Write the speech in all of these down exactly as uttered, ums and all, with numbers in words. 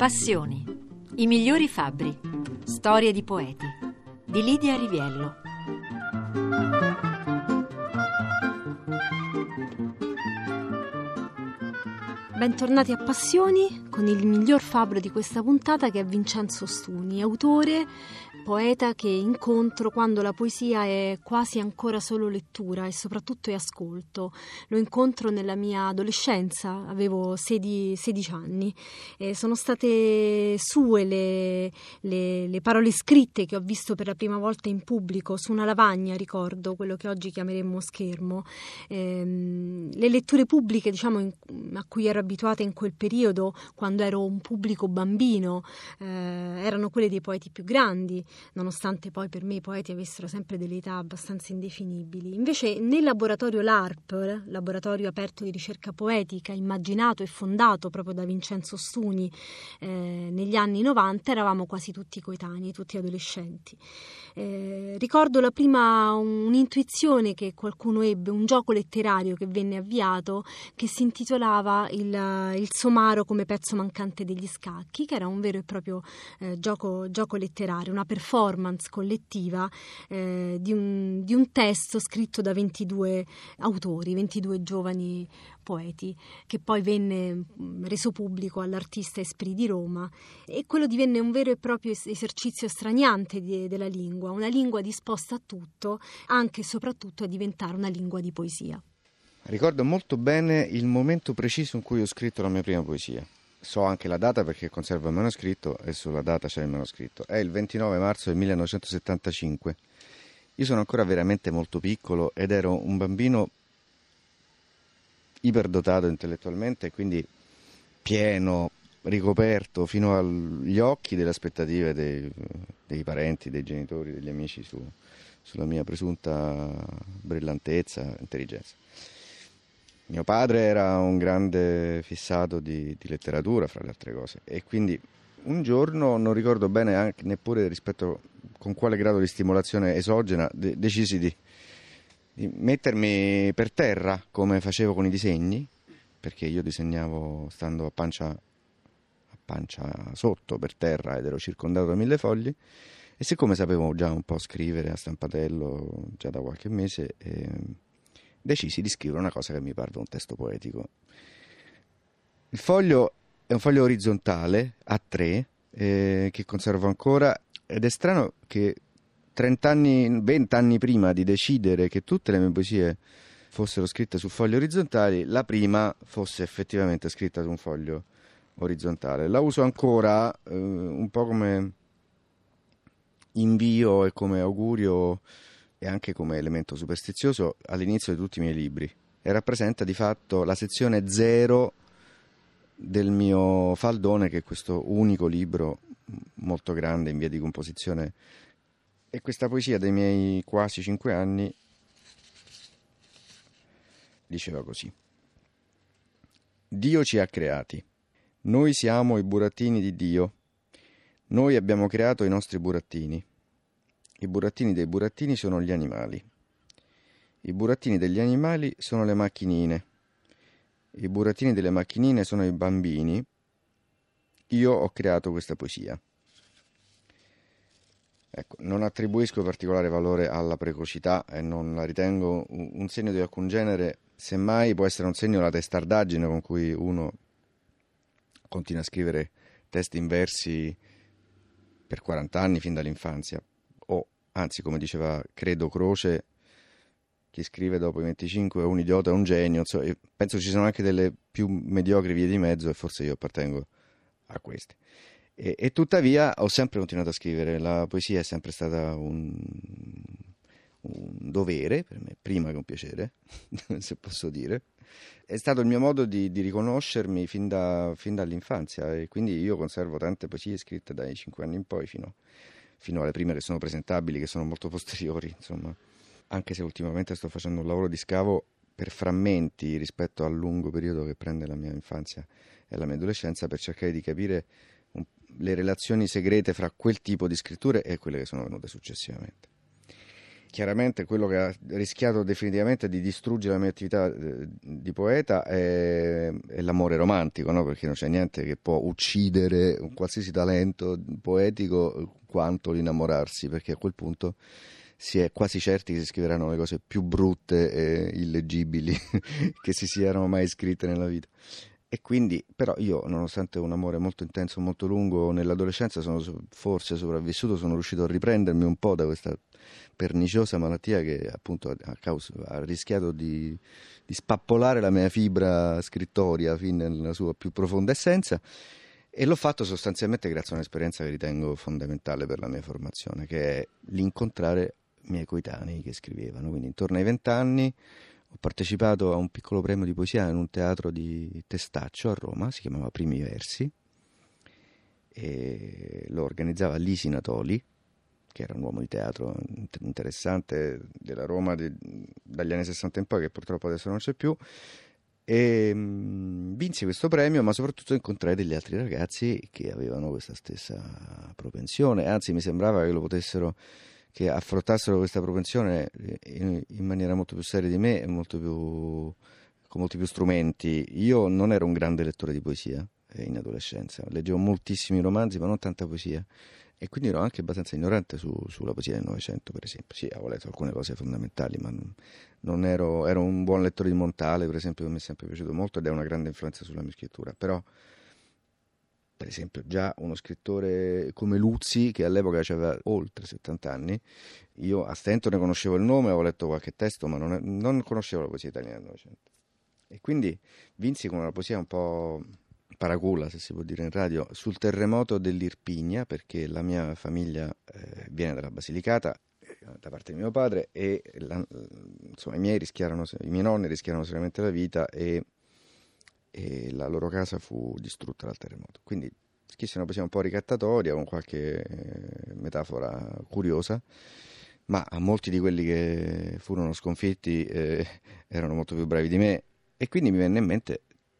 Passioni. I migliori fabbri. Storie di poeti. Di Lidia Riviello. Bentornati a Passioni con il miglior fabbro di questa puntata, che è Vincenzo Stuni, autore, poeta che incontro quando la poesia è quasi ancora solo lettura e soprattutto è ascolto. Lo incontro nella mia adolescenza, avevo sedici anni, e sono state sue le, le, le parole scritte che ho visto per la prima volta in pubblico su una lavagna, ricordo, quello che oggi chiameremmo schermo. Ehm, le letture pubbliche, diciamo, in, a cui ero abituata in quel periodo, quando ero un pubblico bambino, eh, erano quelle dei poeti più grandi, nonostante poi per me i poeti avessero sempre delle età abbastanza indefinibili. Invece nel laboratorio LARP, laboratorio aperto di ricerca poetica, immaginato e fondato proprio da Vincenzo Stuni eh, negli anni novanta, eravamo quasi tutti coetanei, tutti adolescenti. Eh, ricordo la prima un'intuizione che qualcuno ebbe, un gioco letterario che venne avviato, che si intitolava il, il somaro come pezzo mancante degli scacchi, che era un vero e proprio eh, gioco, gioco letterario, una performance collettiva eh, di, un, di un testo scritto da ventidue autori, ventidue giovani poeti, che poi venne reso pubblico all'Artista Esprit di Roma, e quello divenne un vero e proprio esercizio straniante di, della lingua, una lingua disposta a tutto, anche e soprattutto a diventare una lingua di poesia. Ricordo molto bene il momento preciso in cui ho scritto la mia prima poesia. So anche la data perché conservo il manoscritto e sulla data c'è il manoscritto. È il ventinove marzo del millenovecentosettantacinque. Io sono ancora veramente molto piccolo ed ero un bambino iperdotato intellettualmente, quindi pieno, ricoperto fino agli occhi delle aspettative dei, dei parenti, dei genitori, degli amici su, sulla mia presunta brillantezza, intelligenza. Mio padre era un grande fissato di, di letteratura, fra le altre cose, e quindi un giorno, non ricordo bene anche neppure rispetto con quale grado di stimolazione esogena, de- decisi di, di mettermi per terra come facevo con i disegni, perché io disegnavo stando a pancia, a pancia sotto per terra ed ero circondato da mille fogli, e siccome sapevo già un po' scrivere a stampatello già da qualche mese, eh, decisi di scrivere una cosa che mi parve un testo poetico. Il foglio è un foglio orizzontale a tre eh, che conservo ancora, ed è strano che trent'anni, vent'anni prima di decidere che tutte le mie poesie fossero scritte su fogli orizzontali, la prima fosse effettivamente scritta su un foglio orizzontale. La uso ancora eh, un po' come invio e come augurio e anche come elemento superstizioso all'inizio di tutti i miei libri, e rappresenta di fatto la sezione zero del mio faldone, che è questo unico libro molto grande in via di composizione. E questa poesia dei miei quasi cinque anni diceva così: Dio ci ha creati, noi siamo i burattini di Dio, noi abbiamo creato i nostri burattini. I burattini dei burattini sono gli animali. I burattini degli animali sono le macchinine. I burattini delle macchinine sono i bambini. Io ho creato questa poesia. Ecco, non attribuisco particolare valore alla precocità e non la ritengo un segno di alcun genere, semmai può essere un segno della testardaggine con cui uno continua a scrivere testi in versi per quaranta anni fin dall'infanzia. O, anzi, come diceva credo Croce, chi scrive dopo i venticinque è un idiota, è un genio. Insomma, penso ci siano anche delle più mediocri vie di mezzo, e forse io appartengo a queste. E, e tuttavia ho sempre continuato a scrivere. La poesia è sempre stata un, un dovere per me, prima che un piacere, se posso dire. È stato il mio modo di, di riconoscermi fin, da, fin dall'infanzia, e quindi io conservo tante poesie scritte dai cinque anni in poi fino fino alle prime che sono presentabili, che sono molto posteriori, insomma. Anche se ultimamente sto facendo un lavoro di scavo per frammenti rispetto al lungo periodo che prende la mia infanzia e la mia adolescenza, per cercare di capire un, le relazioni segrete fra quel tipo di scritture e quelle che sono venute successivamente. chiaramente quello che ha rischiato definitivamente di distruggere la mia attività eh, di poeta è, è l'amore romantico, no? Perché non c'è niente che può uccidere un qualsiasi talento poetico quanto l'innamorarsi, perché a quel punto si è quasi certi che si scriveranno le cose più brutte e illegibili che si siano mai scritte nella vita. E quindi, però io, nonostante un amore molto intenso, molto lungo nell'adolescenza, sono forse sopravvissuto, sono riuscito a riprendermi un po' da questa perniciosa malattia che appunto ha, causa, ha rischiato di, di spappolare la mia fibra scrittoria fin nella sua più profonda essenza, e l'ho fatto sostanzialmente grazie a un'esperienza che ritengo fondamentale per la mia formazione, che è l'incontrare i miei coetanei che scrivevano. Quindi intorno ai vent'anni ho partecipato a un piccolo premio di poesia in un teatro di Testaccio a Roma, si chiamava Primi Versi, e lo organizzava Lisi Natoli, che era un uomo di teatro interessante della Roma de, dagli anni sessanta in poi, che purtroppo adesso non c'è più, e mh, vinsi questo premio, ma soprattutto incontrai degli altri ragazzi che avevano questa stessa propensione, anzi mi sembrava che lo potessero, che affrontassero questa propensione in, in maniera molto più seria di me e molto più, con molti più strumenti. Io non ero un grande lettore di poesia eh, in adolescenza, leggevo moltissimi romanzi ma non tanta poesia, e quindi ero anche abbastanza ignorante su, sulla poesia del Novecento, per esempio. Sì, avevo letto alcune cose fondamentali, ma non, non ero, ero un buon lettore di Montale, per esempio, che mi è sempre piaciuto molto ed è una grande influenza sulla mia scrittura. Però, per esempio, già uno scrittore come Luzzi, che all'epoca aveva oltre settanta anni, io a stento ne conoscevo il nome, avevo letto qualche testo, ma non, non conoscevo la poesia italiana del Novecento. E quindi vinsi con una poesia un po' paracula, se si può dire in radio, sul terremoto dell'Irpinia, perché la mia famiglia eh, viene dalla Basilicata eh, da parte di mio padre, e la, insomma i miei rischiarono, i miei nonni rischiarono seriamente la vita, e, e la loro casa fu distrutta dal terremoto. Quindi scrissi una poesia un po' ricattatoria, con qualche eh, metafora curiosa, ma a molti di quelli che furono sconfitti eh, erano molto più bravi di me, e quindi mi venne in mente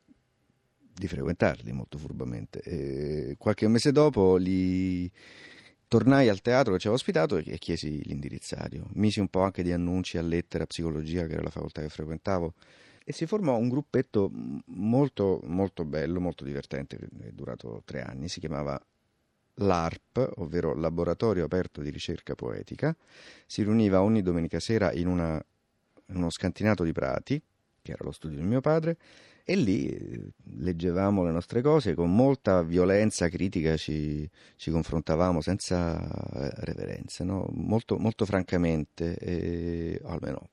di frequentarli molto furbamente. E qualche mese dopo li tornai al teatro che ci aveva ospitato e chiesi l'indirizzario. Misi un po' anche di annunci a lettera, a psicologia, che era la facoltà che frequentavo, e si formò un gruppetto molto, molto bello, molto divertente, che è durato tre anni. Si chiamava l'A R P, ovvero Laboratorio Aperto di Ricerca Poetica. Si riuniva ogni domenica sera in, una, in uno scantinato di Prati, che era lo studio del mio padre, e lì leggevamo le nostre cose, con molta violenza critica ci, ci confrontavamo senza reverenza, no? molto, molto francamente, e, o almeno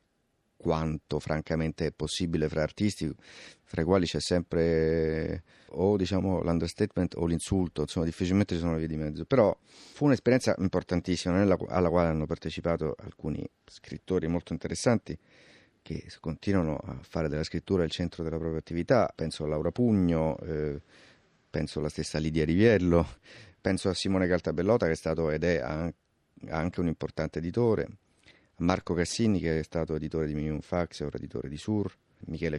quanto francamente è possibile fra artisti, fra i quali c'è sempre o diciamo l'understatement o l'insulto, insomma difficilmente ci sono le vie di mezzo. Però fu un'esperienza importantissima, nella, alla quale hanno partecipato alcuni scrittori molto interessanti, che continuano a fare della scrittura il centro della propria attività. Penso a Laura Pugno, eh, penso alla stessa Lidia Riviello, penso a Simone Caltabellota, che è stato ed è anche un importante editore, a Marco Cassini, che è stato editore di Minimum Fax e ora editore di Sur, Michele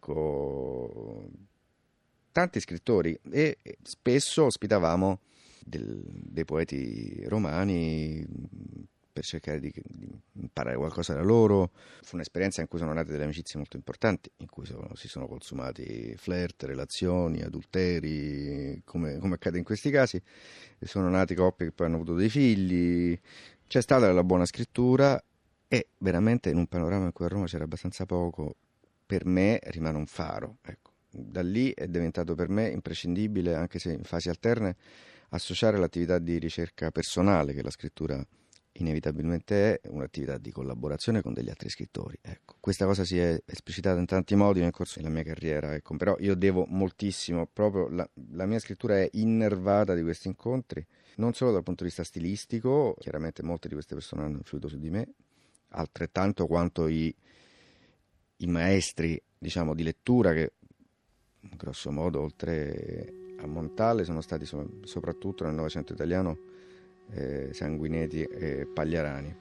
Fianco, tanti scrittori, e spesso ospitavamo del, dei poeti romani per cercare di, di imparare qualcosa da loro. Fu un'esperienza in cui sono nate delle amicizie molto importanti, in cui sono, si sono consumati flirt, relazioni, adulteri, come, come accade in questi casi, e sono nati coppie che poi hanno avuto dei figli. C'è stata la buona scrittura, e veramente in un panorama in cui a Roma c'era abbastanza poco, per me rimane un faro. Ecco. Da lì è diventato per me imprescindibile, anche se in fasi alterne, associare l'attività di ricerca personale, che la scrittura inevitabilmente è, un'attività di collaborazione con degli altri scrittori. Ecco. Questa cosa si è esplicitata in tanti modi nel corso della mia carriera, ecco. Però io devo moltissimo, proprio la, la mia scrittura è innervata di questi incontri, non solo dal punto di vista stilistico, chiaramente molte di queste persone hanno influito su di me, altrettanto quanto i, i maestri, diciamo, di lettura, che grosso modo oltre a Montale sono stati so, soprattutto nel Novecento italiano eh, Sanguinetti e Pagliarani.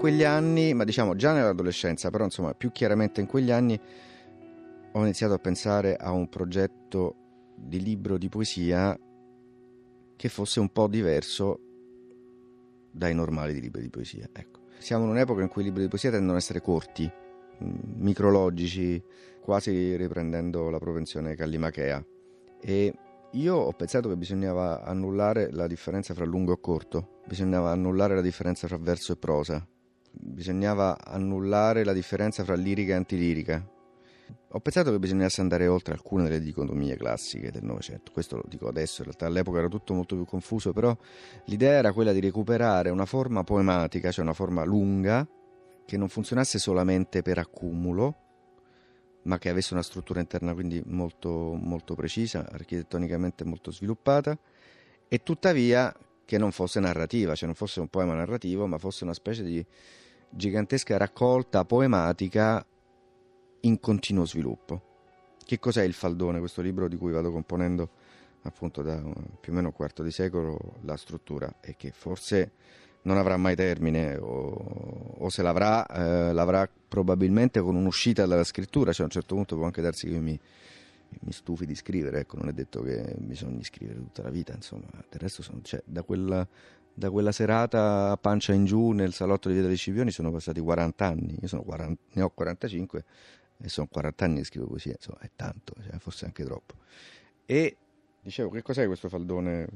quegli anni, ma diciamo già nell'adolescenza, però insomma più chiaramente in quegli anni, ho iniziato a pensare a un progetto di libro di poesia che fosse un po' diverso dai normali di libri di poesia. Ecco. Siamo in un'epoca in cui i libri di poesia tendono ad essere corti, micrologici, quasi riprendendo la propensione callimachea. E io ho pensato che bisognava annullare la differenza fra lungo e corto, bisognava annullare la differenza fra verso e prosa, bisognava annullare la differenza fra lirica e antilirica. Ho pensato che bisognasse andare oltre alcune delle dicotomie classiche del Novecento. Questo lo dico adesso, in realtà all'epoca era tutto molto più confuso, però l'idea era quella di recuperare una forma poematica, cioè una forma lunga, che non funzionasse solamente per accumulo, ma che avesse una struttura interna quindi molto, molto precisa, architettonicamente molto sviluppata, e tuttavia che non fosse narrativa, cioè non fosse un poema narrativo, ma fosse una specie di gigantesca raccolta poematica in continuo sviluppo. Che cos'è il Faldone, questo libro di cui vado componendo appunto da più o meno un quarto di secolo la struttura, e che forse non avrà mai termine, o, o se l'avrà, eh, l'avrà probabilmente con un'uscita dalla scrittura, cioè a un certo punto può anche darsi che io mi, mi stufi di scrivere, ecco, non è detto che bisogna scrivere tutta la vita, insomma, del resto sono, cioè, da quella, da quella serata a pancia in giù nel salotto di Via degli Scipioni sono passati quaranta anni, io sono quaranta, ne ho quarantacinque e sono quaranta anni che scrivo poesia, insomma, è tanto, cioè, forse anche troppo. E dicevo, che cos'è questo Faldone?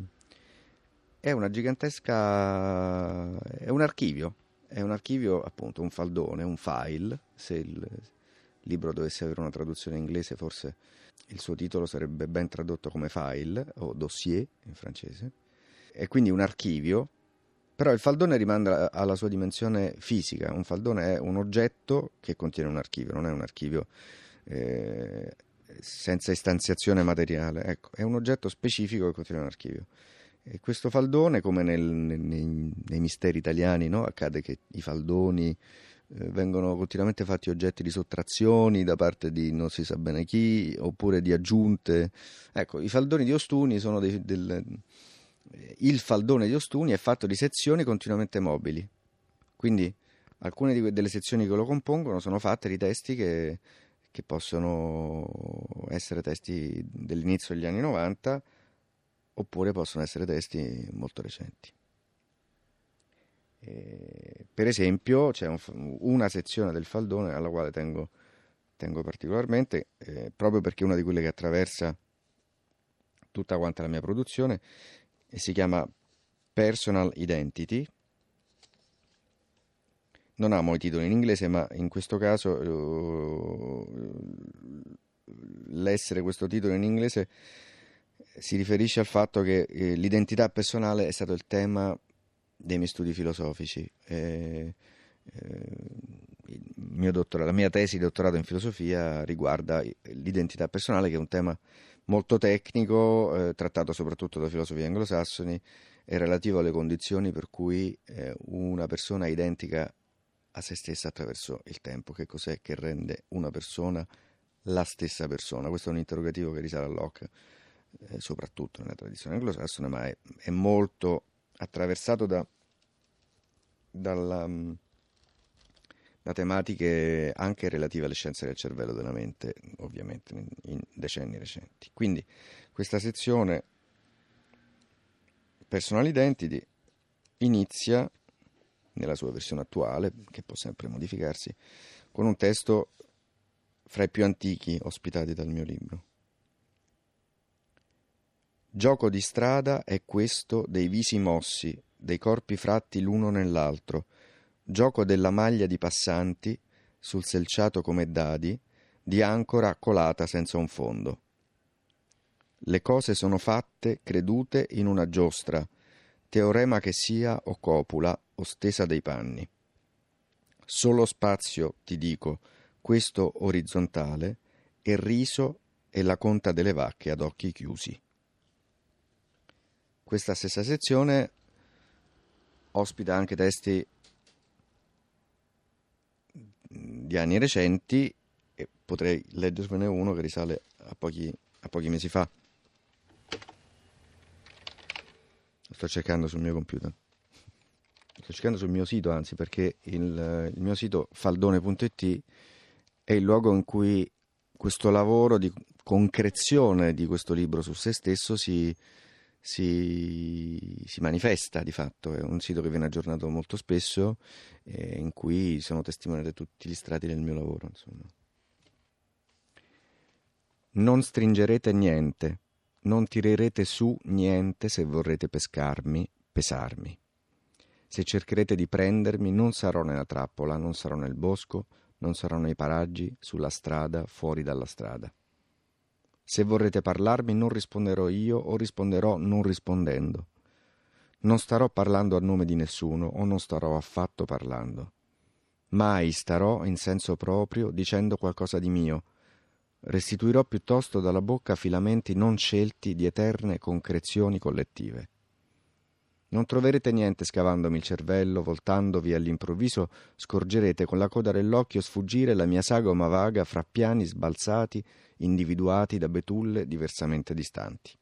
È una gigantesca, è un archivio, è un archivio appunto, un faldone, un file. Se il libro dovesse avere una traduzione inglese forse il suo titolo sarebbe ben tradotto come file o dossier in francese. È quindi un archivio, però il faldone rimanda alla sua dimensione fisica. Un faldone è un oggetto che contiene un archivio, non è un archivio eh, senza istanziazione materiale, ecco, è un oggetto specifico che contiene un archivio. E questo faldone, come nel, nei, nei misteri italiani, no? Accade che i faldoni eh, vengono continuamente fatti oggetti di sottrazioni da parte di non si sa bene chi, oppure di aggiunte. Ecco, i faldoni di Ostuni sono dei, del, il faldone di Ostuni è fatto di sezioni continuamente mobili, quindi alcune di que- delle sezioni che lo compongono sono fatte di testi che, che possono essere testi dell'inizio degli anni novanta, oppure possono essere testi molto recenti. E, per esempio, c'è un, una sezione del faldone alla quale tengo, tengo particolarmente, eh, proprio perché è una di quelle che attraversa tutta quanta la mia produzione, e si chiama Personal Identity. Non amo i titoli in inglese, ma in questo caso uh, l'essere questo titolo in inglese si riferisce al fatto che eh, l'identità personale è stato il tema dei miei studi filosofici. Eh, eh, il mio dottorato, la mia tesi di dottorato in filosofia riguarda l'identità personale, che è un tema molto tecnico, eh, trattato soprattutto da filosofi anglosassoni, e relativo alle condizioni per cui eh, una persona è identica a se stessa attraverso il tempo. Che cos'è che rende una persona la stessa persona? Questo è un interrogativo che risale a Locke, Eh, soprattutto nella tradizione anglosassone, ma è, è molto attraversato da, dalla, da tematiche anche relative alle scienze del cervello e della mente, ovviamente in, in decenni recenti. Quindi questa sezione Personal Identity inizia, nella sua versione attuale, che può sempre modificarsi, con un testo fra i più antichi ospitati dal mio libro. Gioco di strada è questo dei visi mossi, dei corpi fratti l'uno nell'altro, gioco della maglia di passanti, sul selciato come dadi, di ancora colata senza un fondo. Le cose sono fatte, credute, in una giostra, teorema che sia o copula o stesa dei panni. Solo spazio, ti dico, questo orizzontale, e riso e la conta delle vacche ad occhi chiusi. Questa stessa sezione ospita anche testi di anni recenti, e potrei leggervene uno che risale a pochi, a pochi mesi fa. Lo sto cercando sul mio computer. sto cercando sul mio sito, anzi, perché il, il mio sito faldone punto it è il luogo in cui questo lavoro di concrezione di questo libro su se stesso si, si, si manifesta di fatto. È un sito che viene aggiornato molto spesso, eh, in cui sono testimoniati tutti gli strati del mio lavoro, insomma. Non stringerete niente, non tirerete su niente se vorrete pescarmi, pesarmi. Se cercherete di prendermi, non sarò nella trappola, non sarò nel bosco, non sarò nei paraggi, sulla strada, fuori dalla strada. Se vorrete parlarmi, non risponderò io o risponderò non rispondendo. Non starò parlando a nome di nessuno o non starò affatto parlando. Mai starò in senso proprio dicendo qualcosa di mio. Restituirò piuttosto dalla bocca filamenti non scelti di eterne concrezioni collettive. Non troverete niente scavandomi il cervello, voltandovi all'improvviso, scorgerete con la coda dell'occhio sfuggire la mia sagoma vaga fra piani sbalzati, individuati da betulle diversamente distanti.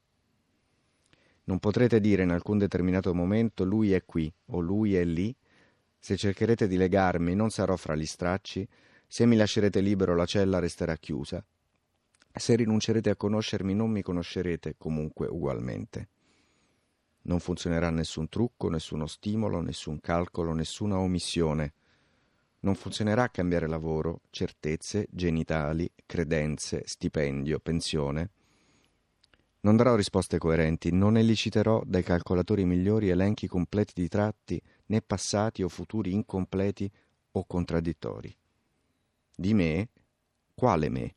Non potrete dire in alcun determinato momento lui è qui o lui è lì. Se cercherete di legarmi non sarò fra gli stracci, se mi lascerete libero la cella resterà chiusa. Se rinuncerete a conoscermi non mi conoscerete comunque ugualmente. Non funzionerà nessun trucco, nessuno stimolo, nessun calcolo, nessuna omissione. Non funzionerà cambiare lavoro, certezze, genitali, credenze, stipendio, pensione. Non darò risposte coerenti, non eliciterò dai calcolatori migliori elenchi completi di tratti, né passati o futuri incompleti o contraddittori. Di me, quale me?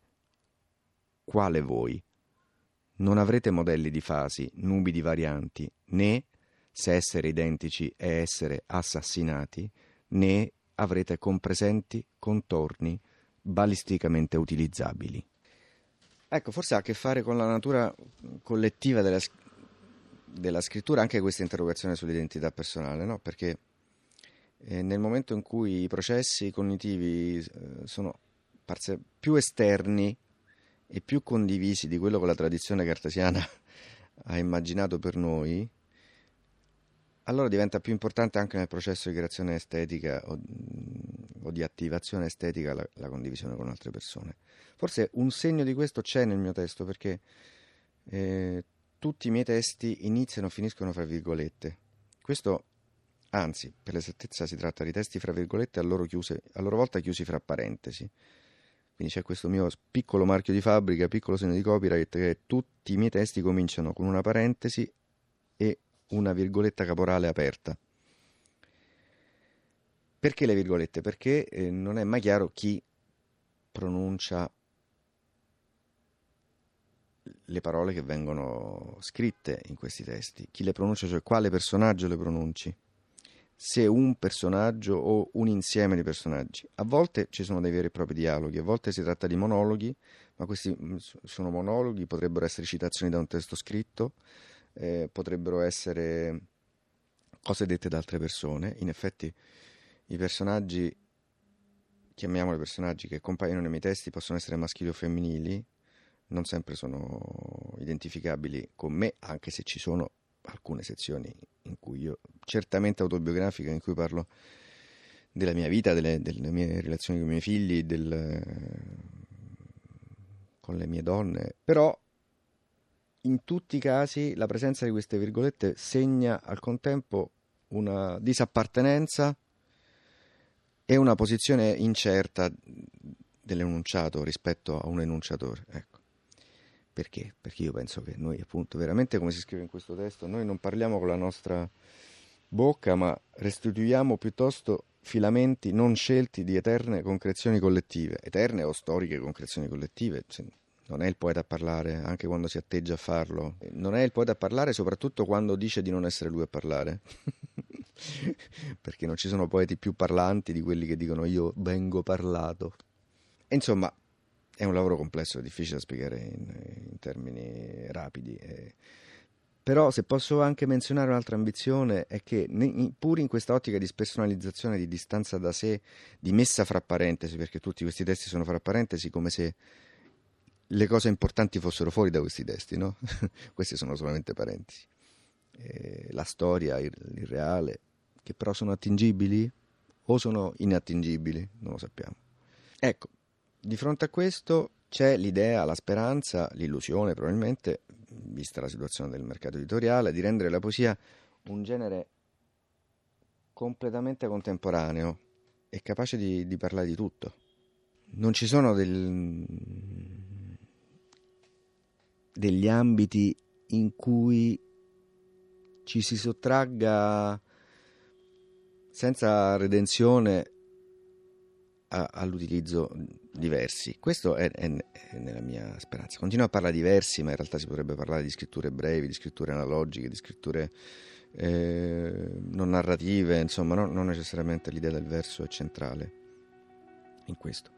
Quale voi? Non avrete modelli di fasi, nubi di varianti, né, se essere identici è essere assassinati, né avrete compresenti contorni balisticamente utilizzabili. Ecco, forse ha a che fare con la natura collettiva della, della scrittura anche questa interrogazione sull'identità personale, no? Perché eh, nel momento in cui i processi cognitivi eh, sono parse- più esterni e più condivisi di quello che la tradizione cartesiana ha immaginato per noi, allora diventa più importante anche nel processo di creazione estetica o, o di attivazione estetica la, la condivisione con altre persone. Forse un segno di questo c'è nel mio testo, perché eh, tutti i miei testi iniziano o finiscono fra virgolette. Questo, anzi, per l'esattezza si tratta di testi fra virgolette a loro, chiuse, a loro volta chiusi fra parentesi. Quindi c'è questo mio piccolo marchio di fabbrica, piccolo segno di copyright, che tutti i miei testi cominciano con una parentesi e una virgoletta caporale aperta. Perché le virgolette? Perché eh, non è mai chiaro chi pronuncia le parole che vengono scritte in questi testi, chi le pronuncia, cioè quale personaggio le pronunci. Se un personaggio o un insieme di personaggi. A volte ci sono dei veri e propri dialoghi, a volte si tratta di monologhi, ma questi sono monologhi, potrebbero essere citazioni da un testo scritto, eh, potrebbero essere cose dette da altre persone. In effetti i personaggi, chiamiamoli personaggi, che compaiono nei miei testi possono essere maschili o femminili, non sempre sono identificabili con me, anche se ci sono alcune sezioni in cui io, certamente autobiografiche, in cui parlo della mia vita, delle, delle mie relazioni con i miei figli, del, con le mie donne, però in tutti i casi la presenza di queste virgolette segna al contempo una disappartenenza e una posizione incerta dell'enunciato rispetto a un enunciatore, ecco. Perché? Perché io penso che noi, appunto, veramente, come si scrive in questo testo, noi non parliamo con la nostra bocca, ma restituiamo piuttosto filamenti non scelti di eterne concrezioni collettive, eterne o storiche concrezioni collettive. Non è il poeta a parlare, anche quando si atteggia a farlo. Non è il poeta a parlare, soprattutto quando dice di non essere lui a parlare. Perché non ci sono poeti più parlanti di quelli che dicono io vengo parlato. E insomma, è un lavoro complesso, è difficile da spiegare in, in termini rapidi. Eh. Però se posso anche menzionare un'altra ambizione è che ne, pur in questa ottica di spersonalizzazione, di distanza da sé, di messa fra parentesi, perché tutti questi testi sono fra parentesi, come se le cose importanti fossero fuori da questi testi, no? Questi sono solamente parentesi. Eh, la storia, il, il reale, che però sono attingibili o sono inattingibili, non lo sappiamo. Ecco, di fronte a questo c'è l'idea, la speranza, l'illusione probabilmente, vista la situazione del mercato editoriale, di rendere la poesia un genere completamente contemporaneo e capace di, di parlare di tutto. Non ci sono del, degli ambiti in cui ci si sottragga senza redenzione a, all'utilizzo di versi. Questo è, è, è nella mia speranza. Continuo a parlare di versi, ma in realtà si potrebbe parlare di scritture brevi, di scritture analogiche, di scritture eh, non narrative, insomma, no, non necessariamente l'idea del verso è centrale in questo.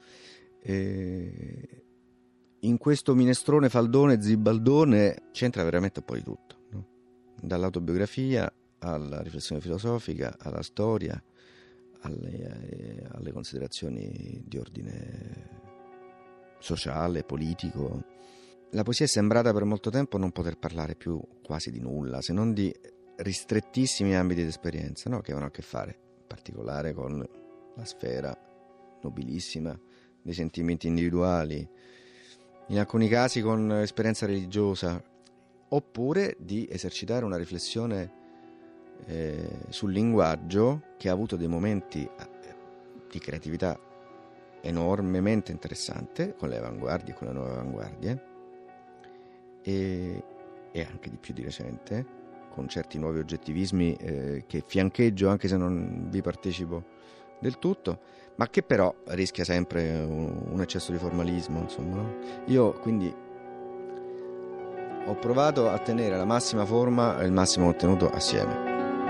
E in questo minestrone faldone zibaldone c'entra veramente un po' di tutto, no? Dall'autobiografia alla riflessione filosofica, alla storia, alle, alle considerazioni di ordine sociale, politico. La poesia è sembrata per molto tempo non poter parlare più quasi di nulla, se non di ristrettissimi ambiti di esperienza, no? Che avevano a che fare in particolare con la sfera nobilissima dei sentimenti individuali, in alcuni casi con esperienza religiosa, oppure di esercitare una riflessione eh, sul linguaggio che ha avuto dei momenti di creatività enormemente interessante con le avanguardie e con le nuove avanguardie e, e anche di più di recente con certi nuovi oggettivismi eh, che fiancheggio anche se non vi partecipo del tutto, ma che però rischia sempre un, un eccesso di formalismo, insomma, no? Io quindi ho provato a tenere la massima forma e il massimo contenuto assieme.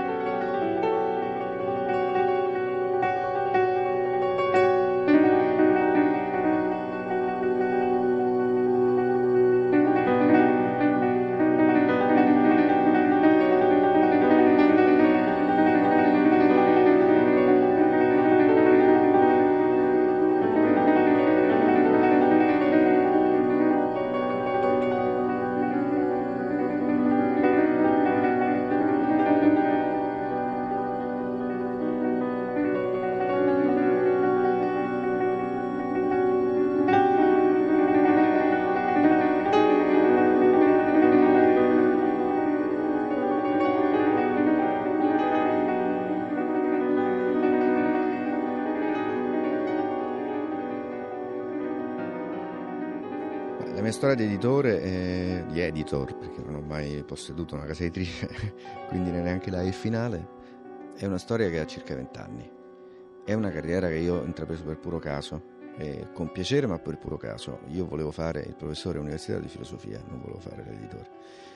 La mia storia di editore, eh, di editor, perché non ho mai posseduto una casa editrice, quindi neanche la è il finale, è una storia che ha circa vent'anni. È una carriera che io ho intrapreso per puro caso, eh, con piacere ma per puro caso. Io volevo fare il professore universitario di filosofia, non volevo fare l'editore.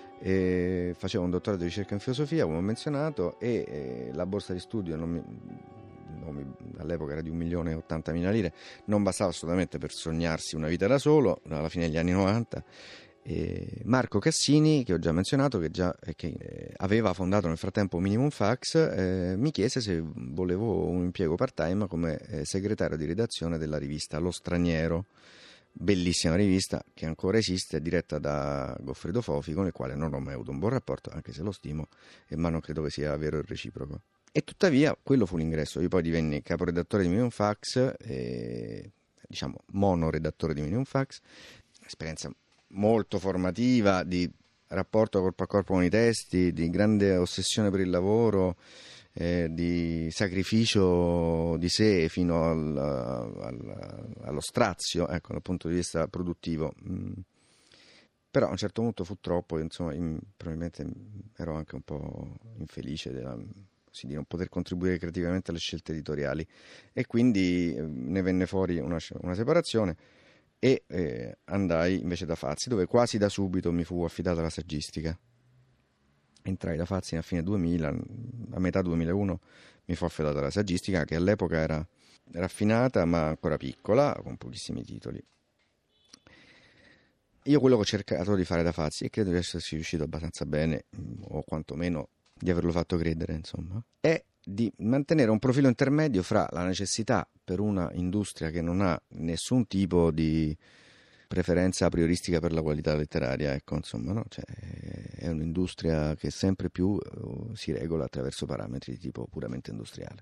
E facevo un dottorato di ricerca in filosofia, come ho menzionato, e eh, la borsa di studio non mi... all'epoca era di un milione e ottantamila lire, non bastava assolutamente per sognarsi una vita da solo, alla fine degli anni novanta. E Marco Cassini, che ho già menzionato, che, già, che eh, aveva fondato nel frattempo Minimum Fax, eh, mi chiese se volevo un impiego part-time come eh, segretario di redazione della rivista Lo Straniero, bellissima rivista che ancora esiste, diretta da Goffredo Fofi, con il quale non ho mai avuto un buon rapporto, anche se lo stimo, ma non credo che sia vero il reciproco. E tuttavia quello fu l'ingresso. Io poi divenni caporedattore di Minimum Fax, e, diciamo monoredattore di Minimum Fax, esperienza molto formativa di rapporto corpo a corpo con i testi, di grande ossessione per il lavoro, eh, di sacrificio di sé fino al, al, allo strazio, ecco, dal punto di vista produttivo. Mm. Però a un certo punto fu troppo, insomma, in, probabilmente ero anche un po' infelice della, di non poter contribuire creativamente alle scelte editoriali, e quindi eh, ne venne fuori una, una separazione e eh, andai invece da Fazzi, dove quasi da subito mi fu affidata la saggistica. Entrai da Fazzi a fine duemila, a metà duemilauno mi fu affidata la saggistica, che all'epoca era raffinata ma ancora piccola, con pochissimi titoli. Io quello che ho cercato di fare da Fazzi, e credo di esserci riuscito abbastanza bene, o quantomeno di averlo fatto credere, insomma, è di mantenere un profilo intermedio fra la necessità per una industria che non ha nessun tipo di preferenza a prioristica per la qualità letteraria, ecco, insomma, no? Cioè, è un'industria che sempre più eh, si regola attraverso parametri di tipo puramente industriale.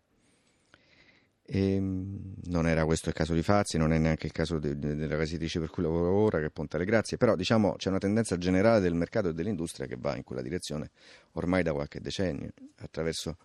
E non era questo il caso di Fazzi, non è neanche il caso de, de, della casa editrice per cui lavoro ora, che è Ponte alle Grazie, però diciamo c'è una tendenza generale del mercato e dell'industria che va in quella direzione ormai da qualche decennio, attraverso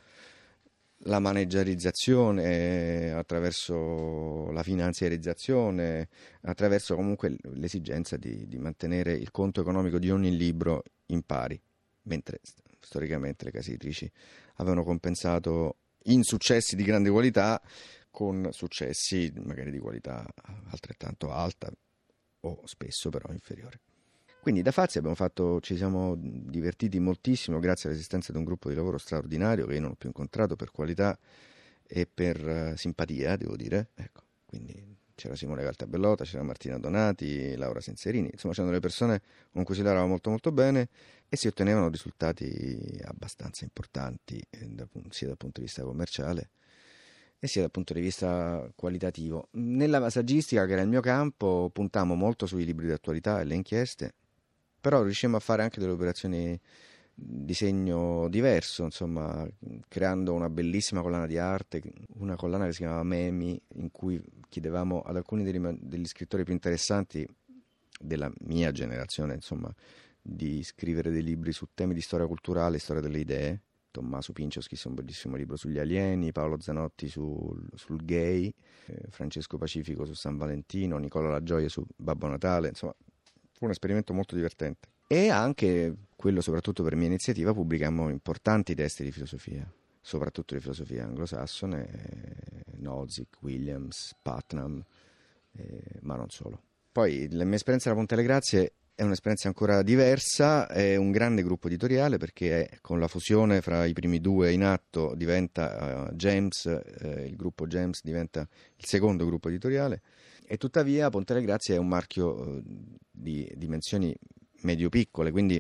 la managerializzazione, attraverso la finanziarizzazione, attraverso comunque l'esigenza di, di mantenere il conto economico di ogni libro in pari, mentre storicamente le case editrici avevano compensato insuccessi di grande qualità con successi magari di qualità altrettanto alta o spesso però inferiore. Quindi da Fazzi abbiamo fatto, ci siamo divertiti moltissimo grazie all'esistenza di un gruppo di lavoro straordinario che io non ho più incontrato per qualità e per uh, simpatia, devo dire. Ecco, quindi c'era Simone Caltabellota, c'era Martina Donati, Laura Senserini, insomma c'erano delle persone con cui si lavorava molto molto bene e si ottenevano risultati abbastanza importanti eh, da, sia dal punto di vista commerciale e sia dal punto di vista qualitativo. Nella saggistica, che era il mio campo, puntammo molto sui libri di attualità e le inchieste, però riuscimmo a fare anche delle operazioni di segno diverso, insomma, creando una bellissima collana di arte, una collana che si chiamava Memi, in cui chiedevamo ad alcuni degli, degli scrittori più interessanti della mia generazione, insomma, di scrivere dei libri su temi di storia culturale e storia delle idee. Tommaso Pincio scrisse un bellissimo libro sugli alieni, Paolo Zanotti sul, sul gay, eh, Francesco Pacifico su San Valentino, Nicola La Gioia su Babbo Natale, insomma fu un esperimento molto divertente. E anche quello, soprattutto per mia iniziativa, pubblicammo importanti testi di filosofia, soprattutto di filosofia anglosassone, eh, Nozick, Williams, Putnam, eh, ma non solo. Poi la mia esperienza alla Ponte alle Grazie è un'esperienza ancora diversa, è un grande gruppo editoriale perché è, con la fusione fra i primi due in atto diventa uh, Gems, eh, il gruppo Gems diventa il secondo gruppo editoriale e tuttavia Ponte alle Grazie è un marchio uh, di dimensioni medio-piccole, quindi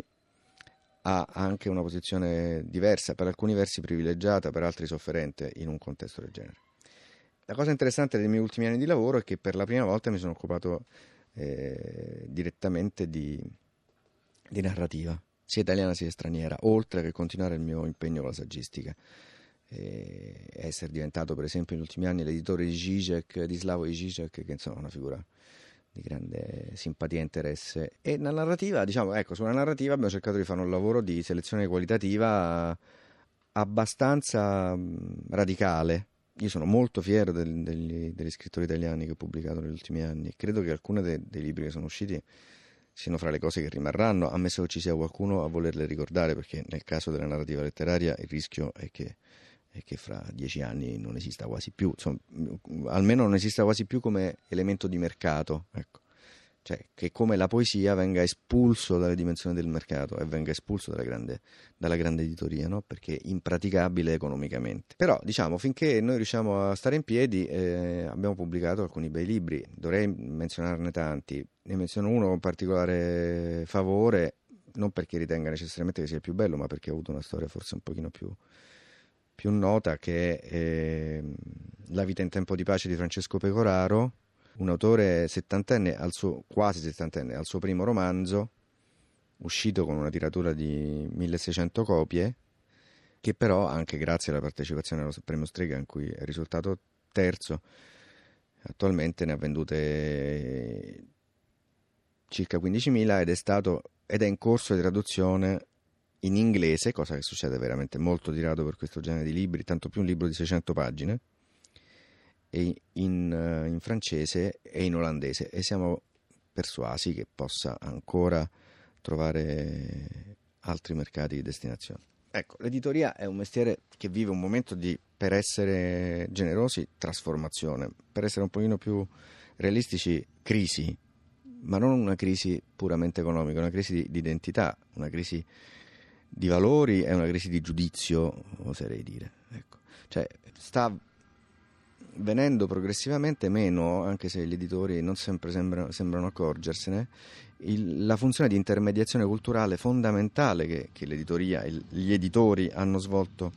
ha anche una posizione diversa, per alcuni versi privilegiata, per altri sofferente in un contesto del genere. La cosa interessante dei miei ultimi anni di lavoro è che per la prima volta mi sono occupato Eh, direttamente di, di narrativa, sia italiana sia straniera, oltre che continuare il mio impegno con la saggistica, e essere diventato per esempio negli ultimi anni l'editore di Zizek, di Slavoj Zizek, che insomma è una figura di grande simpatia e interesse. E la narrativa, diciamo, ecco, sulla narrativa abbiamo cercato di fare un lavoro di selezione qualitativa abbastanza mh, radicale. Io sono molto fiero del, degli, degli scrittori italiani che ho pubblicato negli ultimi anni. Credo che alcuni de, dei libri che sono usciti siano fra le cose che rimarranno, ammesso che ci sia qualcuno a volerle ricordare, perché nel caso della narrativa letteraria il rischio è che, è che fra dieci anni non esista quasi più, insomma, almeno non esista quasi più come elemento di mercato, ecco. Cioè che come la poesia venga espulso dalle dimensioni del mercato e venga espulso dalla grande, dalla grande editoria, no? Perché è impraticabile economicamente. Però diciamo, finché noi riusciamo a stare in piedi, eh, abbiamo pubblicato alcuni bei libri, dovrei menzionarne tanti, ne menziono uno con particolare favore, non perché ritenga necessariamente che sia il più bello, ma perché ha avuto una storia forse un pochino più, più nota, che è eh, La vita in tempo di pace di Francesco Pecoraro, un autore settantenne, al suo, quasi settantenne, al suo primo romanzo, uscito con una tiratura di milleseicento copie, che però, anche grazie alla partecipazione allo premio Strega, in cui è risultato terzo, attualmente ne ha vendute circa quindicimila ed è stato ed è in corso di traduzione in inglese, cosa che succede veramente molto di rado per questo genere di libri, tanto più un libro di seicento pagine, e in, in francese e in olandese, e siamo persuasi che possa ancora trovare altri mercati di destinazione. Ecco, l'editoria è un mestiere che vive un momento di, per essere generosi, trasformazione, per essere un pochino più realistici, crisi, ma non una crisi puramente economica, una crisi di, di identità, una crisi di valori e una crisi di giudizio, oserei dire. Ecco, cioè sta venendo progressivamente meno, anche se gli editori non sempre sembrano, sembrano accorgersene, il, la funzione di intermediazione culturale fondamentale che, che l'editoria, il, gli editori hanno svolto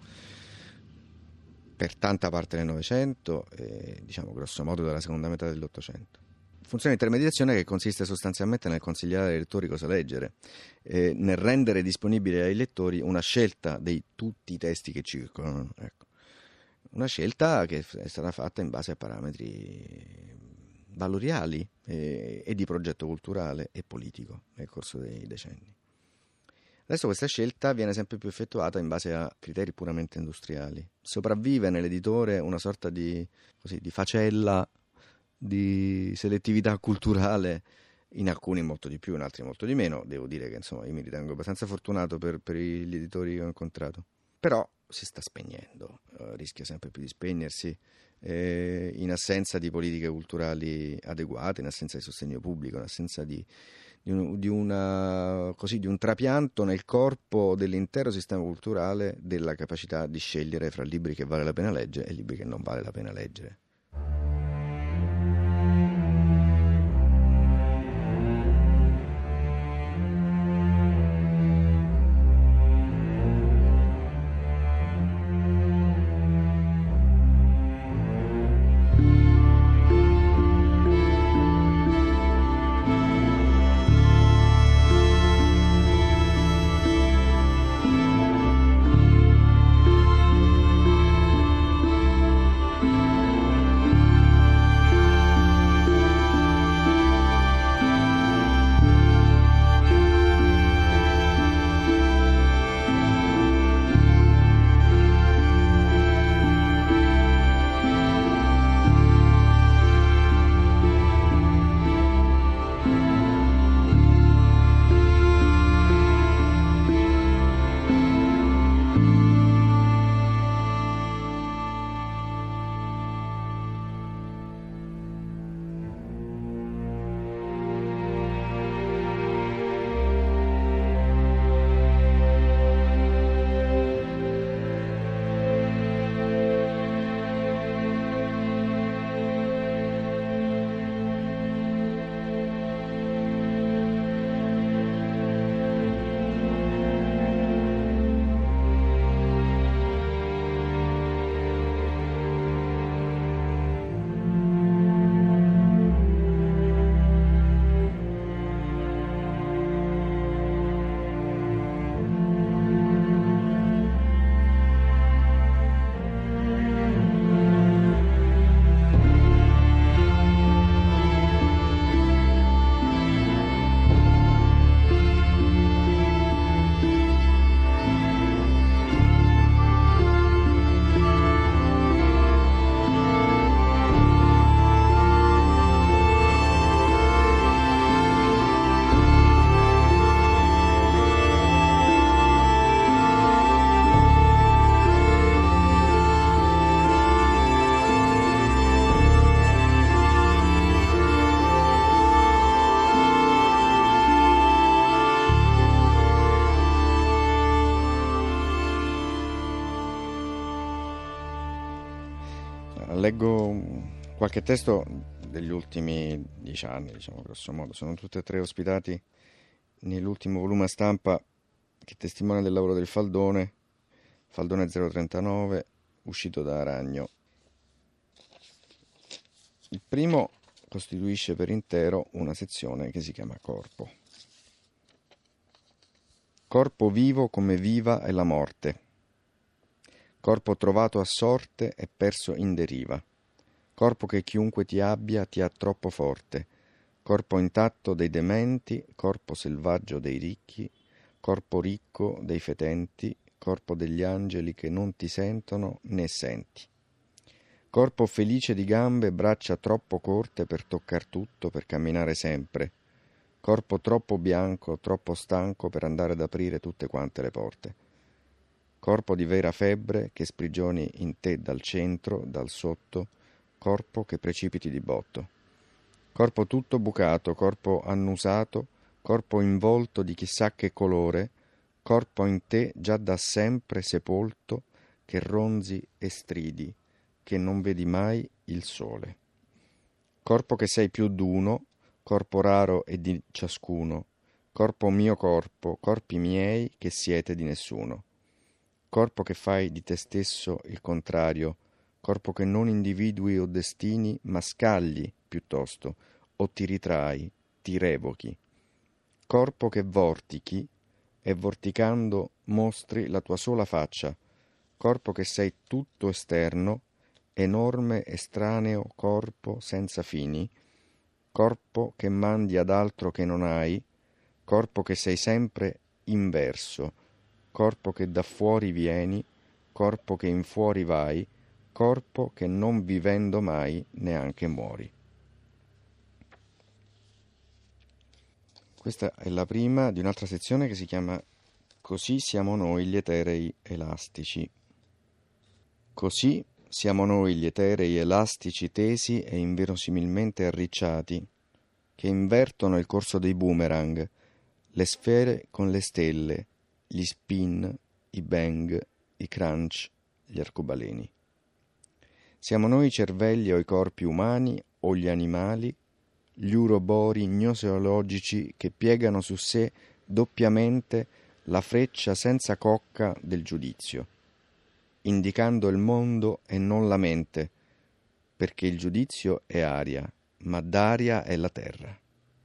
per tanta parte del Novecento e diciamo grosso modo dalla seconda metà dell'Ottocento. funzione di intermediazione che consiste sostanzialmente nel consigliare ai lettori cosa leggere, eh, nel rendere disponibile ai lettori una scelta di tutti i testi che circolano. Ecco. Una scelta che è stata fatta in base a parametri valoriali e, e di progetto culturale e politico nel corso dei decenni. Adesso questa scelta viene sempre più effettuata in base a criteri puramente industriali. Sopravvive nell'editore una sorta di, così, di facella di selettività culturale, in alcuni molto di più, in altri molto di meno. Devo dire che insomma io mi ritengo abbastanza fortunato per, per gli editori che ho incontrato. Però si sta spegnendo, eh, rischia sempre più di spegnersi, eh, in assenza di politiche culturali adeguate, in assenza di sostegno pubblico, in assenza di Di, un, di, una, così, di un trapianto nel corpo dell'intero sistema culturale della capacità di scegliere fra libri che vale la pena leggere e libri che non vale la pena leggere. Leggo qualche testo degli ultimi dieci anni, diciamo grosso modo. Sono tutti e tre ospitati nell'ultimo volume a stampa che testimonia del lavoro del Faldone, Faldone zero trentanove, uscito da Aragno. Il primo costituisce per intero una sezione che si chiama Corpo. Corpo vivo come viva è la morte. Corpo trovato a sorte e perso in deriva. Corpo che chiunque ti abbia ti ha troppo forte. Corpo intatto dei dementi, corpo selvaggio dei ricchi, corpo ricco dei fetenti, corpo degli angeli che non ti sentono né senti. Corpo felice di gambe e braccia troppo corte per toccar tutto, per camminare sempre. Corpo troppo bianco, troppo stanco per andare ad aprire tutte quante le porte. Corpo di vera febbre che sprigioni in te dal centro, dal sotto, corpo che precipiti di botto. Corpo tutto bucato, corpo annusato, corpo involto di chissà che colore, corpo in te già da sempre sepolto, che ronzi e stridi, che non vedi mai il sole. Corpo che sei più d'uno, corpo raro e di ciascuno, corpo mio corpo, corpi miei che siete di nessuno. Corpo che fai di te stesso il contrario, corpo che non individui o destini, ma scagli piuttosto, o ti ritrai, ti revochi, corpo che vortichi e vorticando mostri la tua sola faccia, corpo che sei tutto esterno, enorme estraneo corpo senza fini, corpo che mandi ad altro che non hai, corpo che sei sempre inverso, corpo che da fuori vieni, corpo che in fuori vai, corpo che non vivendo mai neanche muori. Questa è la prima di un'altra sezione che si chiama Così siamo noi gli eterei elastici. Così siamo noi gli eterei elastici tesi e inverosimilmente arricciati, che invertono il corso dei boomerang, le sfere con le stelle, gli spin, i bang, i crunch, gli arcobaleni. Siamo noi i cervelli o i corpi umani o gli animali, gli urobori gnoseologici che piegano su sé doppiamente la freccia senza cocca del giudizio, indicando il mondo e non la mente, perché il giudizio è aria, ma d'aria è la terra.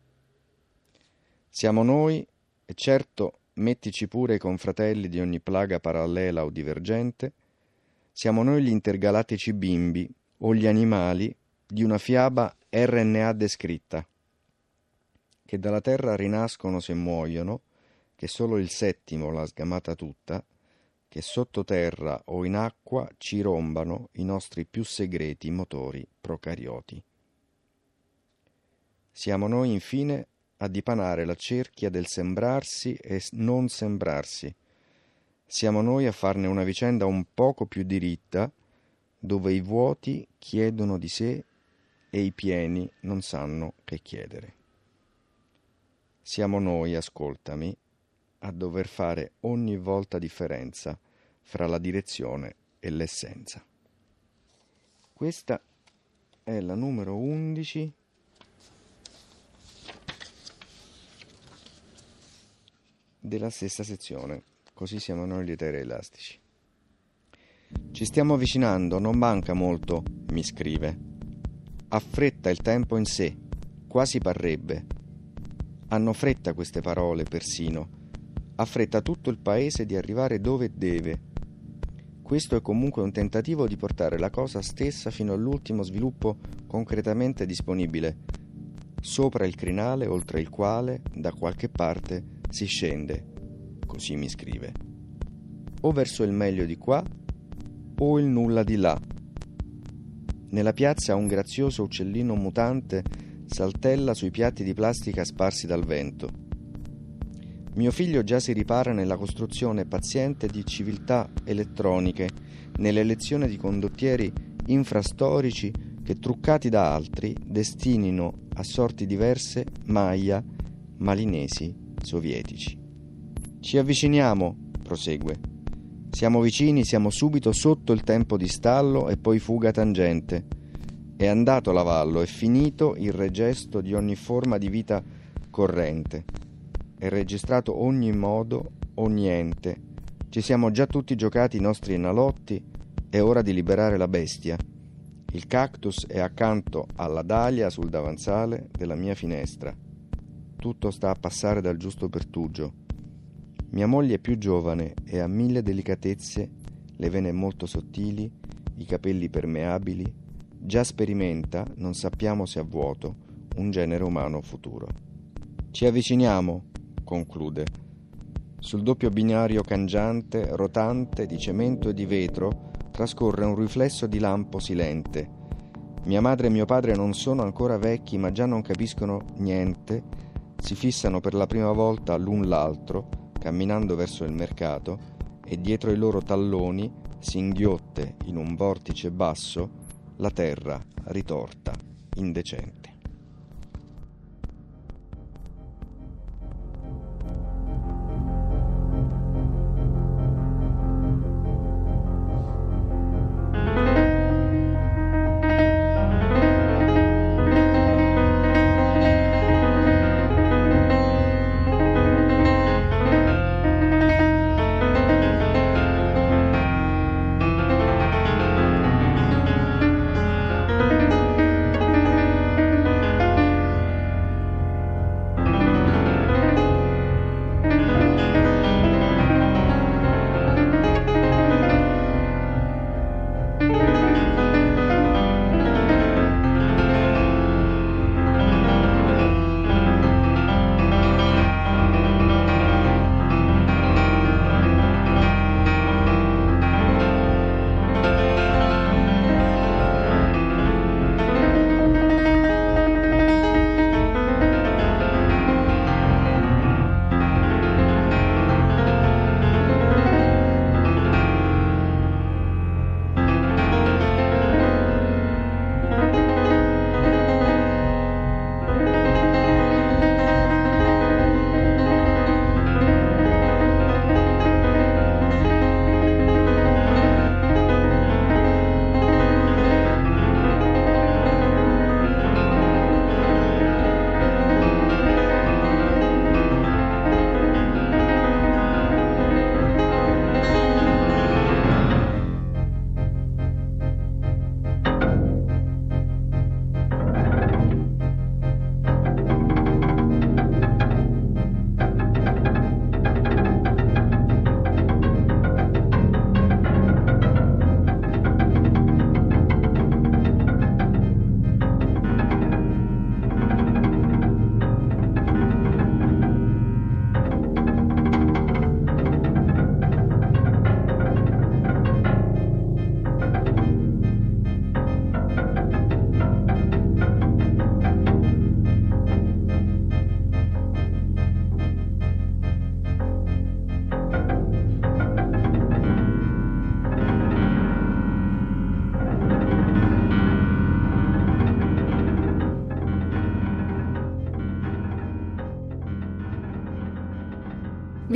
Siamo noi, e certo mettici pure i confratelli di ogni plaga parallela o divergente, siamo noi gli intergalattici bimbi o gli animali di una fiaba R N A descritta, che dalla terra rinascono se muoiono, che solo il settimo l'ha sgamata tutta, che sottoterra o in acqua ci rombano i nostri più segreti motori procarioti. Siamo noi infine a dipanare la cerchia del sembrarsi e non sembrarsi. Siamo noi a farne una vicenda un poco più diritta, dove i vuoti chiedono di sé e i pieni non sanno che chiedere. Siamo noi, ascoltami, a dover fare ogni volta differenza fra la direzione e l'essenza. Questa è la numero undici della stessa sezione. Così siamo noi gli eterei elastici. Ci stiamo avvicinando, non manca molto, mi scrive. Affretta il tempo in sé, quasi parrebbe. Hanno fretta queste parole persino. Affretta tutto il paese di arrivare dove deve. Questo è comunque un tentativo di portare la cosa stessa fino all'ultimo sviluppo concretamente disponibile, sopra il crinale oltre il quale, da qualche parte, si scende, così mi scrive, o verso il meglio di qua o il nulla di là. Nella piazza un grazioso uccellino mutante saltella sui piatti di plastica sparsi dal vento. Mio figlio già si ripara nella costruzione paziente di civiltà elettroniche, nell'elezione di condottieri infrastorici che, truccati da altri, destinino a sorti diverse Maya, malinesi, sovietici. Ci avviciniamo, prosegue. Siamo vicini, siamo subito sotto il tempo di stallo e poi fuga tangente. È andato l'avallo, è finito il regesto di ogni forma di vita corrente. È registrato ogni modo o niente. Ci siamo già tutti giocati i nostri enalotti, è ora di liberare la bestia. Il cactus è accanto alla dalia sul davanzale della mia finestra. Tutto sta a passare dal giusto pertugio. Mia moglie è più giovane e ha mille delicatezze, le vene molto sottili, i capelli permeabili. Già sperimenta, non sappiamo se a vuoto, un genere umano futuro. Ci avviciniamo, conclude. Sul doppio binario cangiante, rotante, di cemento e di vetro, trascorre un riflesso di lampo silente. Mia madre e mio padre non sono ancora vecchi, ma già non capiscono niente, si fissano per la prima volta l'un l'altro, camminando verso il mercato, e dietro i loro talloni singhiotte in un vortice basso la terra ritorta, indecente.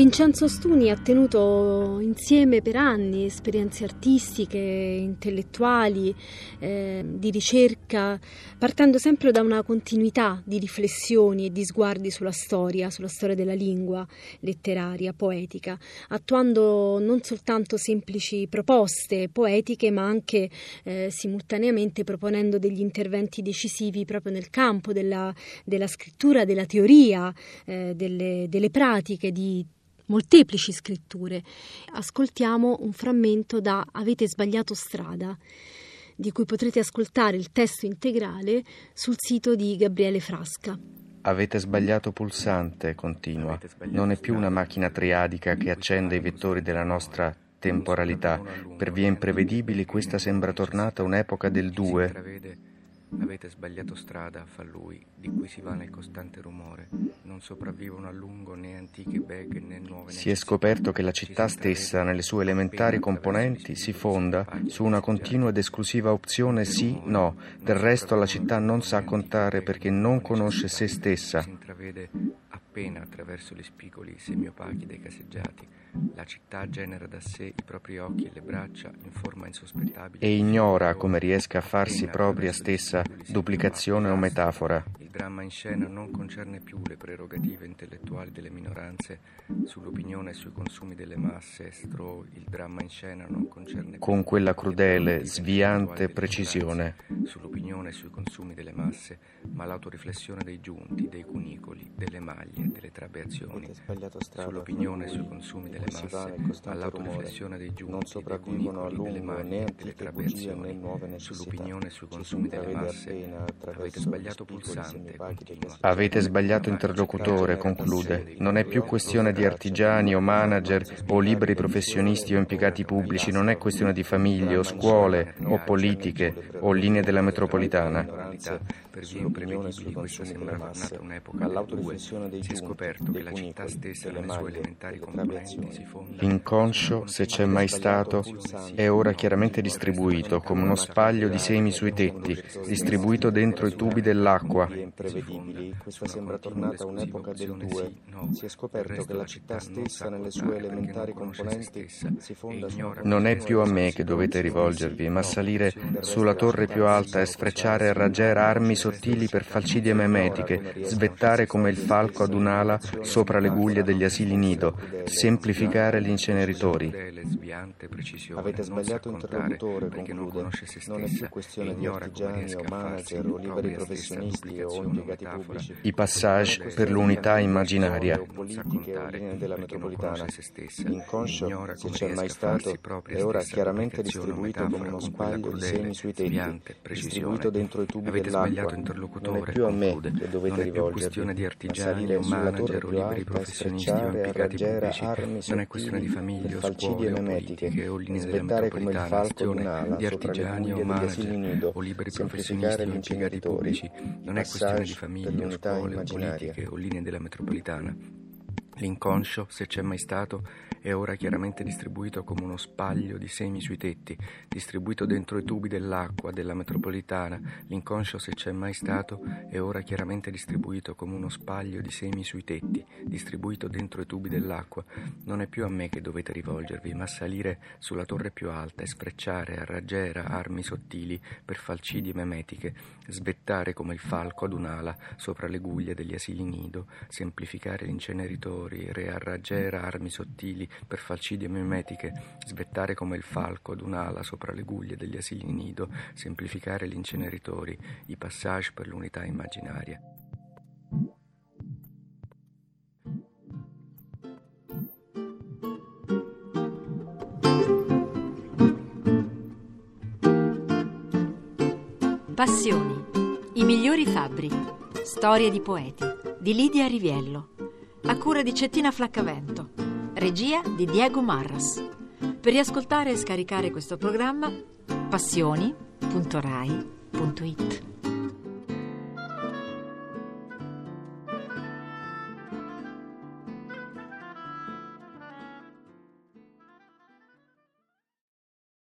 Vincenzo Ostuni ha tenuto insieme per anni esperienze artistiche, intellettuali, eh, di ricerca, partendo sempre da una continuità di riflessioni e di sguardi sulla storia, sulla storia della lingua letteraria, poetica, attuando non soltanto semplici proposte poetiche, ma anche eh, simultaneamente proponendo degli interventi decisivi proprio nel campo della, della scrittura, della teoria, eh, delle, delle pratiche di molteplici scritture. Ascoltiamo un frammento da Avete sbagliato strada, di cui potrete ascoltare il testo integrale sul sito di Gabriele Frasca. Avete sbagliato pulsante, continua. Non è più una macchina triadica che accende i vettori della nostra temporalità. Per vie imprevedibili questa sembra tornata un'epoca del due. Avete sbagliato strada, fa lui, di cui si va nel costante rumore. Non sopravvivono a lungo né antiche beghe né nuove. Si è scoperto che la città stessa, nelle sue elementari componenti, si fonda su una continua ed esclusiva opzione sì-no. Del resto la città non sa contare perché non conosce se stessa. Si intravede appena attraverso gli spigoli semiopachi dei caseggiati. La città genera da sé i propri occhi e le braccia in forma insospettabile e ignora come riesca a farsi propria stessa duplicazione o metafora. Il dramma in scena non concerne più le prerogative intellettuali delle minoranze sull'opinione e sui consumi delle masse. Stroh, il dramma in scena non concerne più con quella crudele, sviante precisione sull'opinione e sui consumi delle masse, ma l'autoriflessione dei giunti, dei cunicoli, delle maglie, delle trabeazioni. Sull'opinione e sui consumi delle masse, ma l'autoriflessione dei giunti, dei cunicoli, delle maglie, delle trabeazioni. Sull'opinione e sui consumi delle masse, avete sbagliato pulsante, continua. Avete sbagliato interlocutore, conclude. Non è più questione di artigiani o manager o liberi professionisti o impiegati pubblici, non è questione di famiglie o scuole o politiche o linee della metropolitana. Per vie imprevedibili questa sembra tornata un'epoca del due. Si è scoperto che la città stessa nelle sue elementari componenti si fonda. L'inconscio, se c'è mai stato, è ora chiaramente distribuito come uno spaglio di semi sui tetti, distribuito dentro i tubi dell'acqua. Imprevedibili, questa sembra tornata un'epoca del due. Si è scoperto che la città stessa nelle sue elementari componenti si fonda su una. Non è più a me che dovete rivolgervi, ma salire sulla torre più alta e sfrecciare a raggiera armi sottili per falcidie memetiche, svettare come il falco ad un'ala sopra le guglie degli asili nido, semplificare gli inceneritori. Avete sbagliato interlocutore, conclude. Non è più questione di artigiani o manager o liberi professionisti o impiegati pubblici. I passage per l'unità immaginaria. Politiche o linee della metropolitana. L'inconscio, se c'è mai stato, è ora chiaramente distribuito come uno spaglio di semi sui tetti, distribuito dentro i tubi dell'acqua. Non è più a me che dovete rivolgervi, ma salire sulla torre più alta e sfrecciare a raggiera armi sottili per falcidie memetiche, svettare come il falco di un'ala sopra le guglie degli asili nido, semplificare gli inceneritori, non è questione di famiglie o scuole o politiche o linee della metropolitana. L'inconscio, se c'è mai stato, è ora chiaramente distribuito come uno spaglio di semi sui tetti, distribuito dentro i tubi dell'acqua della metropolitana. L'inconscio, se c'è mai stato, è ora chiaramente distribuito come uno spaglio di semi sui tetti, distribuito dentro i tubi dell'acqua. Non è più a me che dovete rivolgervi, ma salire sulla torre più alta e sfrecciare a raggiera armi sottili per falcidie memetiche, svettare come il falco ad un'ala sopra le guglie degli asili nido, semplificare gli inceneritori, rearraggiare armi sottili per falcidie mimetiche, svettare come il falco ad un'ala sopra le guglie degli asili nido, semplificare gli inceneritori, i passage per l'unità immaginaria. Passioni, i migliori fabbri, storie di poeti, di Lidia Riviello, a cura di Cettina Flaccavento, regia di Diego Marras. Per riascoltare e scaricare questo programma, passioni punto rai punto it.